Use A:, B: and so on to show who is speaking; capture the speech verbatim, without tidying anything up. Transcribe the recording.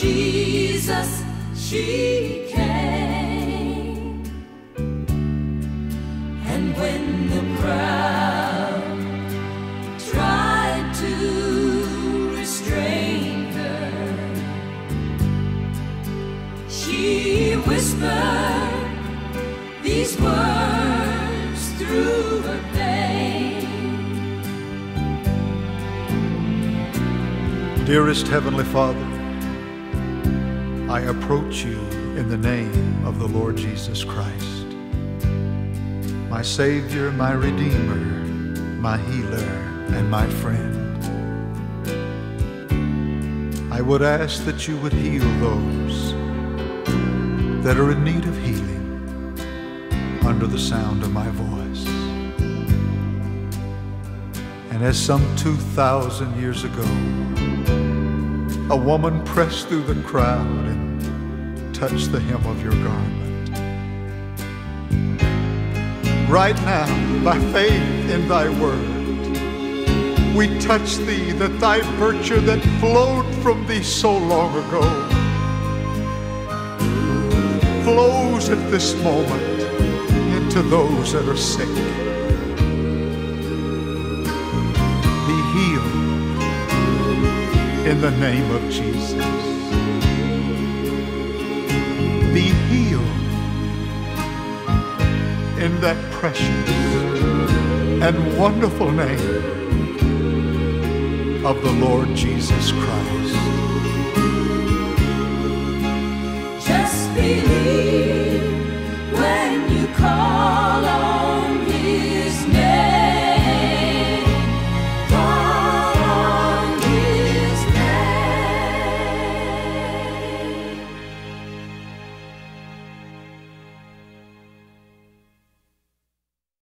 A: Jesus, she came. And when the crowd tried to restrain her, she whispered these words through her pain.
B: Dearest Heavenly Father, I approach you in the name of the Lord Jesus Christ, my Savior, my Redeemer, my healer, and my friend. I would ask that you would heal those that are in need of healing under the sound of my voice. And as some two thousand years ago, a woman pressed through the crowd and touched the hem of your garment, right now, by faith in thy word, we touch thee, that thy virtue that flowed from thee so long ago flows at this moment into those that are sick. Be healed in the name of Jesus. Be healed in that precious and wonderful name of the Lord Jesus Christ.